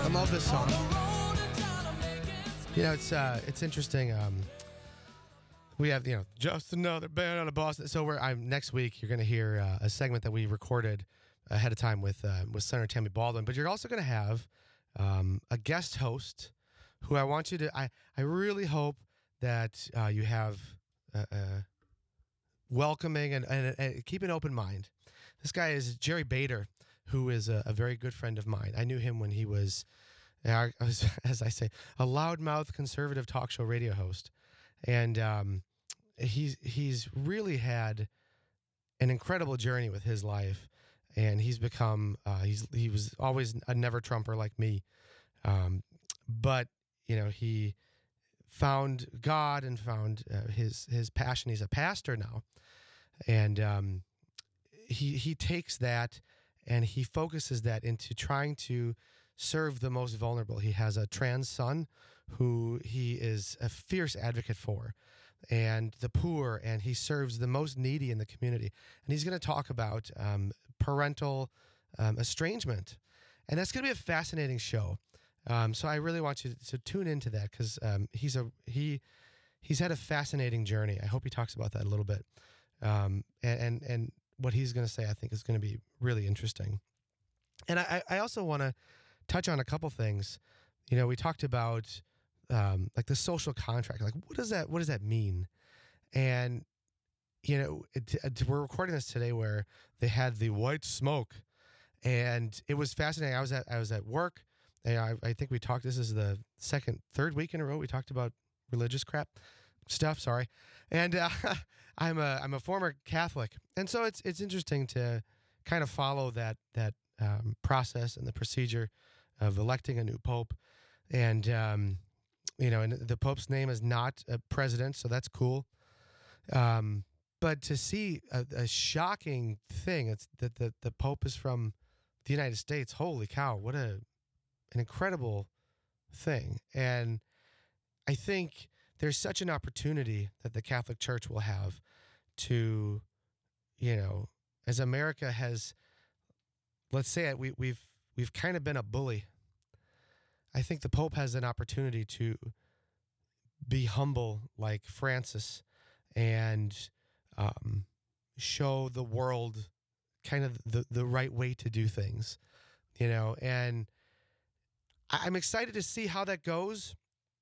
love this song. You know, it's interesting. We have, just another band out of Boston. So next week you're going to hear a segment that we recorded ahead of time with Senator Tammy Baldwin. But you're also going to have a guest host who I want you to. I really hope that you have welcoming and keep an open mind. This guy is Jerry Bader, who is a very good friend of mine. I knew him when he was, as I say, a loudmouth conservative talk show radio host, and he's really had an incredible journey with his life, and he's become he was always a never Trumper like me, but he found God and found his passion. He's a pastor now, and he takes that and he focuses that into trying to serve the most vulnerable. He has a trans son who he is a fierce advocate for, and the poor, and he serves the most needy in the community. And he's going to talk about parental estrangement, and that's going to be a fascinating show. So I really want you to tune into that because he's had a fascinating journey. I hope he talks about that a little bit, and what he's going to say I think is going to be really interesting. And I also want to touch on a couple things. We talked about like the social contract. Like what does that mean? And we're recording this today where they had the white smoke, and it was fascinating. I was at work. And I think we talked. This is the third week in a row we talked about religious stuff. Sorry, and I'm a former Catholic, and so it's interesting to kind of follow that process and the procedure of electing a new pope, and and the pope's name is not a president, so that's cool. But to see a shocking thing, it's that the pope is from the United States. Holy cow! What an incredible thing. And I think there's such an opportunity that the Catholic Church will have to, as America has, let's say it, we've kind of been a bully. I think the Pope has an opportunity to be humble like Francis and show the world kind of the right way to do things, and I'm excited to see how that goes.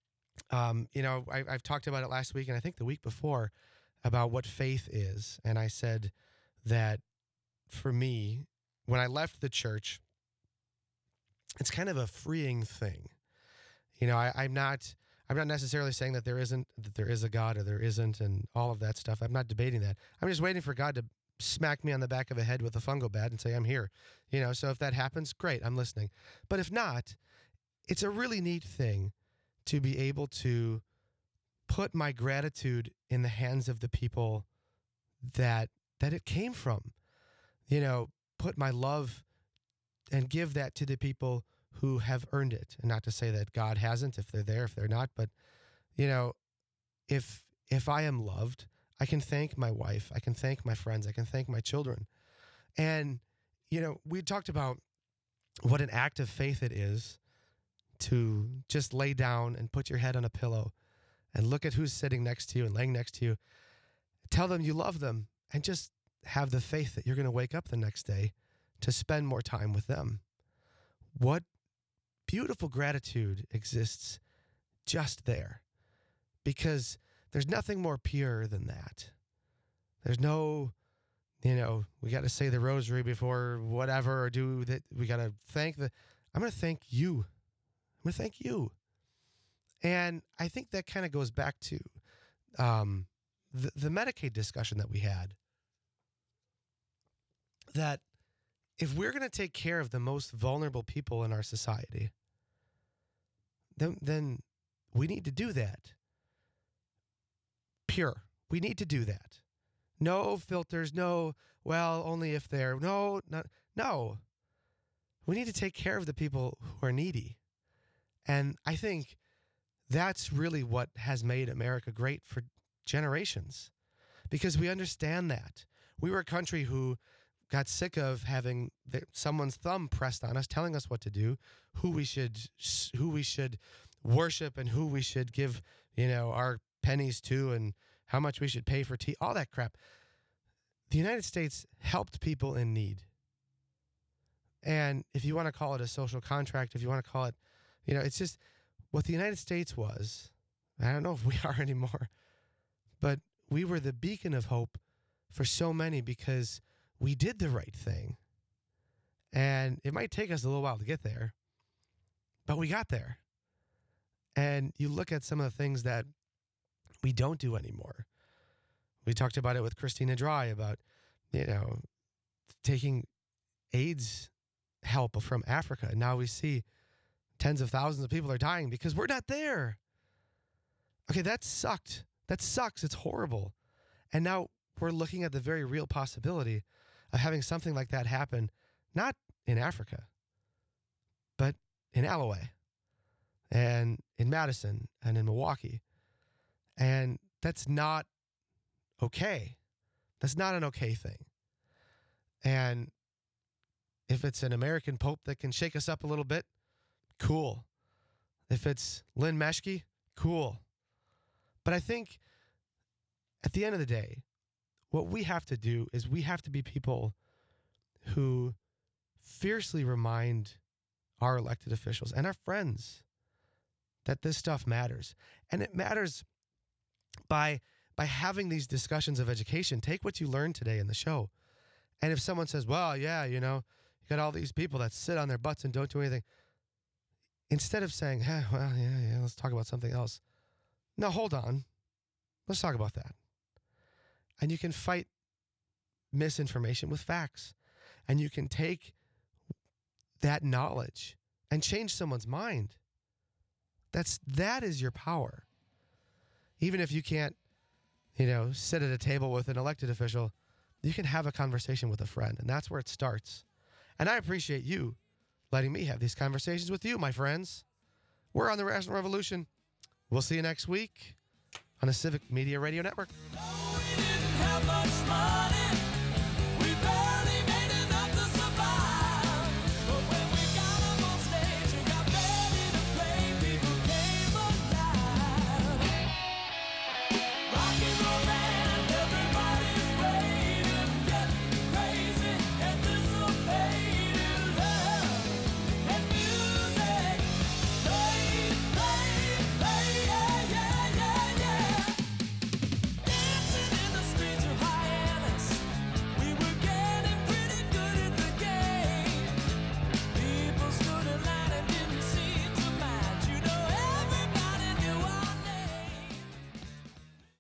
I've talked about it last week and I think the week before about what faith is. And I said that for me, when I left the church, it's kind of a freeing thing. I'm not necessarily saying that there is a God or there isn't and all of that stuff. I'm not debating that. I'm just waiting for God to smack me on the back of the head with a fungo bat and say, I'm here. So if that happens, great, I'm listening. But if not, it's a really neat thing to be able to put my gratitude in the hands of the people that it came from. Put my love and give that to the people who have earned it. And not to say that God hasn't, if they're there, if they're not. But, if I am loved, I can thank my wife. I can thank my friends. I can thank my children. And, we talked about what an act of faith it is to just lay down and put your head on a pillow and look at who's sitting next to you and laying next to you. Tell them you love them and just have the faith that you're going to wake up the next day to spend more time with them. What beautiful gratitude exists just there, because there's nothing more pure than that. There's no, we got to say the rosary before whatever or do that. We got to I'm going to thank you. I'm going to thank you. And I think that kind of goes back to the Medicaid discussion that we had. That if we're going to take care of the most vulnerable people in our society, then we need to do that. Pure. We need to do that. No filters, only if they're, no. We need to take care of the people who are needy. And I think that's really what has made America great for generations, because we understand that. We were a country who got sick of having someone's thumb pressed on us, telling us what to do, who we should worship, and who we should give, our pennies to, and how much we should pay for tea, all that crap. The United States helped people in need. And if you want to call it a social contract, if you want to call it, it's just what the United States was. I don't know if we are anymore, but we were the beacon of hope for so many because we did the right thing. And it might take us a little while to get there, but we got there. And you look at some of the things that we don't do anymore. We talked about it with Christina Dry about, taking AIDS help from Africa. Now we see tens of thousands of people are dying because we're not there. Okay, that sucked. That sucks. It's horrible. And now we're looking at the very real possibility of having something like that happen, not in Africa, but in Alloway and in Madison and in Milwaukee. And that's not okay. That's not an okay thing. And if it's an American Pope that can shake us up a little bit, cool. If it's Lynn Meschke, cool. But I think at the end of the day, what we have to do is we have to be people who fiercely remind our elected officials and our friends that this stuff matters. And it matters by having these discussions of education. Take what you learned today in the show. And if someone says, well, yeah, you got all these people that sit on their butts and don't do anything. Instead of saying, yeah, let's talk about something else. No, hold on. Let's talk about that. And you can fight misinformation with facts. And you can take that knowledge and change someone's mind. That is your power. Even if you can't, sit at a table with an elected official, you can have a conversation with a friend. And that's where it starts. And I appreciate you letting me have these conversations with you, my friends. We're on the Rational Revolution. We'll see you next week on the Civic Media Radio Network. No, we didn't have much money.